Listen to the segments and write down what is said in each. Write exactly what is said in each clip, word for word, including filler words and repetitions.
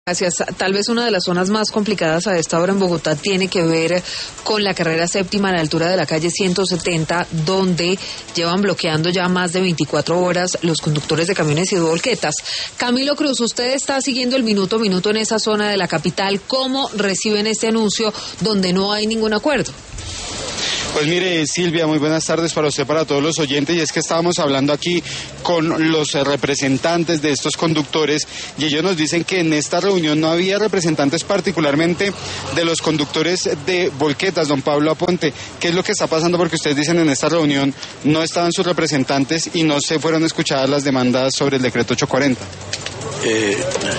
Gracias. Tal vez una de las zonas más complicadas a esta hora en Bogotá tiene que ver con la carrera séptima a la altura de la calle ciento setenta, donde llevan bloqueando ya más de veinticuatro horas los conductores de camiones y de volquetas. Camilo Cruz, usted está siguiendo el minuto a minuto en esa zona de la capital. ¿Cómo reciben este anuncio donde no hay ningún acuerdo? Pues mire, Silvia, muy buenas tardes para usted, para todos los oyentes, y es que estábamos hablando aquí con los representantes de estos conductores y ellos nos dicen que en esta reunión no había representantes particularmente de los conductores de volquetas. Don Pablo Aponte, ¿qué es lo que está pasando? Porque ustedes dicen en esta reunión no estaban sus representantes y no se fueron escuchadas las demandas sobre el decreto ochocientos cuarenta. Eh...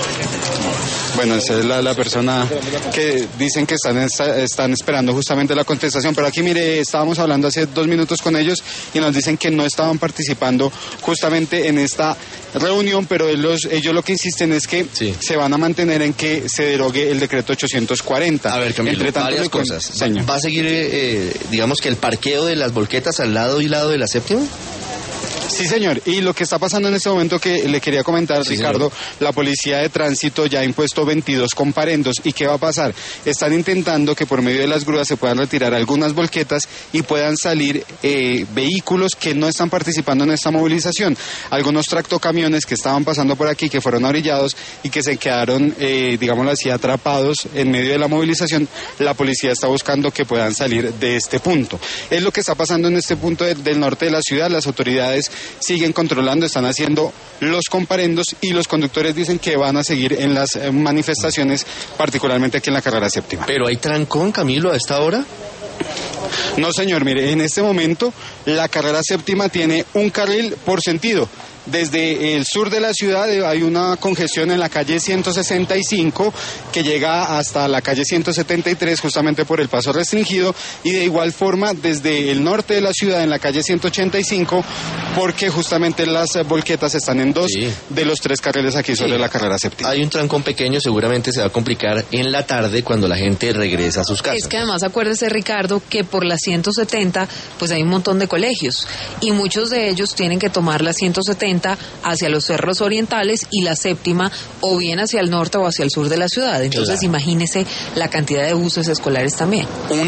Bueno, esa es la, la persona que dicen que están, están esperando justamente la contestación, pero aquí mire, estábamos hablando hace dos minutos con ellos y nos dicen que no estaban participando justamente en esta reunión, pero ellos, ellos lo que insisten es que sí. se van a mantener en que se derogue el decreto ochocientos cuarenta. A ver, Camilo, Entre tanto, varias con... cosas. Señor. ¿Va a seguir, eh, digamos que el parqueo de las volquetas al lado y lado de la séptima? Sí, señor, y lo que está pasando en este momento que le quería comentar, sí, Ricardo, señor. La policía de tránsito ya ha impuesto veintidós comparendos. ¿Y qué va a pasar? Están intentando que por medio de las grúas se puedan retirar algunas volquetas y puedan salir eh, vehículos que no están participando en esta movilización. Algunos tractocamiones que estaban pasando por aquí, que fueron orillados y que se quedaron, eh, digámoslo así, atrapados en medio de la movilización. La policía está buscando que puedan salir de este punto. Es lo que está pasando en este punto de, del norte de la ciudad. Las autoridades siguen controlando, están haciendo los comparendos y los conductores dicen que van a seguir en las eh, manifestaciones, particularmente aquí en la carrera séptima. ¿Pero hay trancón, Camilo, a esta hora? No, señor, mire, en este momento la carrera séptima tiene un carril por sentido. Desde el sur de la ciudad hay una congestión en la calle ciento sesenta y cinco que llega hasta la calle ciento setenta y tres justamente por el paso restringido, y de igual forma desde el norte de la ciudad en la calle ciento ochenta y cinco, porque justamente las volquetas están en dos sí. de los tres carriles aquí sobre sí. la carrera séptima. Hay un trancón pequeño, seguramente se va a complicar en la tarde cuando la gente regresa a sus casas. Es que además acuérdese, Ricardo, que por la ciento setenta pues hay un montón de colegios y muchos de ellos tienen que tomar la ciento setenta hacia los cerros orientales y la séptima o bien hacia el norte o hacia el sur de la ciudad. Entonces claro. imagínese la cantidad de buses escolares también.